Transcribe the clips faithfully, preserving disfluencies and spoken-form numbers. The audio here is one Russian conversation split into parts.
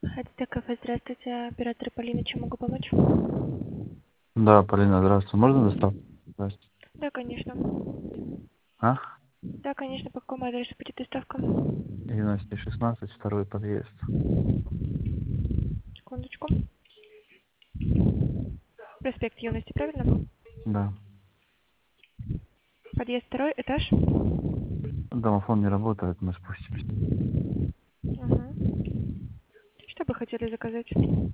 Это кафе, здравствуйте, оператор Полина, чем могу помочь? Да, Полина, здравствуй. Можно доставку? Здравствуйте. Да, конечно. А? Да, конечно, по какому адресу будет доставка? девяносто шестнадцать, второй подъезд. Секундочку. Проспект Юности, правильно? Да. Подъезд второй, этаж? Домофон не работает, мы спустимся. Угу. Что бы хотели заказать?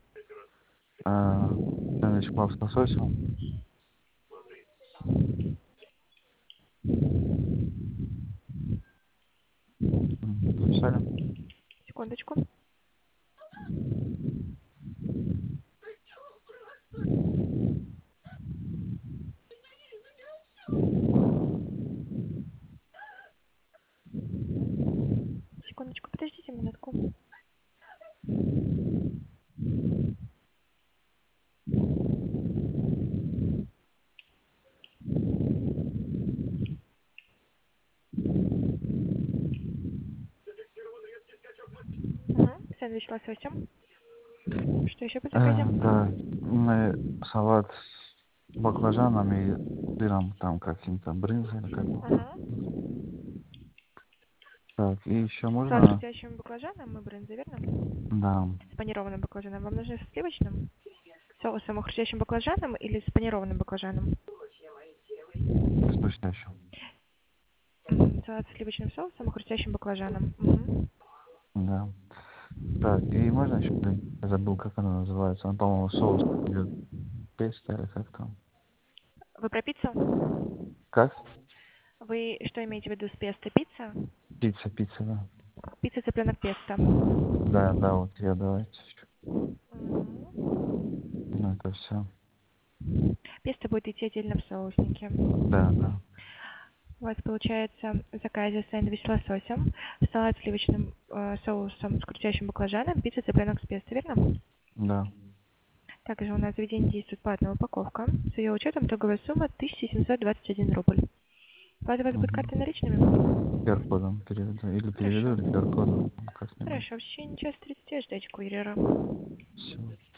А, сэндвич плов с лососем. М, Записали? Секундочку. Секундочку, подождите минутку. Угу. Сэндвич с лососем. Что еще по заказе? Э, да. Мы салат с баклажаном и сыром, там каким-то брынзой или как его. Угу. Так, и еще Салат с можно? хрустящим баклажаном и брынзой, верно? Да. С панированным баклажаном. Вам нужно с сливочным соусом и хрустящим баклажаном или с панированным баклажаном? С хрустящим. Мгм. Салат с сливочным соусом и хрустящим баклажаном. Мгм. Да. Так, и можно еще, блин, я забыл, как она называется. Он, по-моему, соус идет песто или как там. Вы про пиццу? Как? Вы что имеете в виду с песто? Пицца? Пицца, пицца, да. Пицца цыпленок песто. Да, да, вот я давайте. Мгм. Ну, это все. Песто будет идти отдельно в соуснике. Да, да, У вас получается в заказе сэндвич с лососем, салат с сливочным э, соусом с крутящим баклажаном, пицца цыпленок с песто, верно? да. Также у нас в заведении действует платная упаковка. С ее учетом торговая сумма тысяча семьсот двадцать один рубль. Плата у вас будет Угу. картой наличными? ку ар кодом переведу. Или переведу, Хорошо. или ку ар кодом. Как-нибудь. Хорошо, в течение часа тридцати ждайте курьера. Все.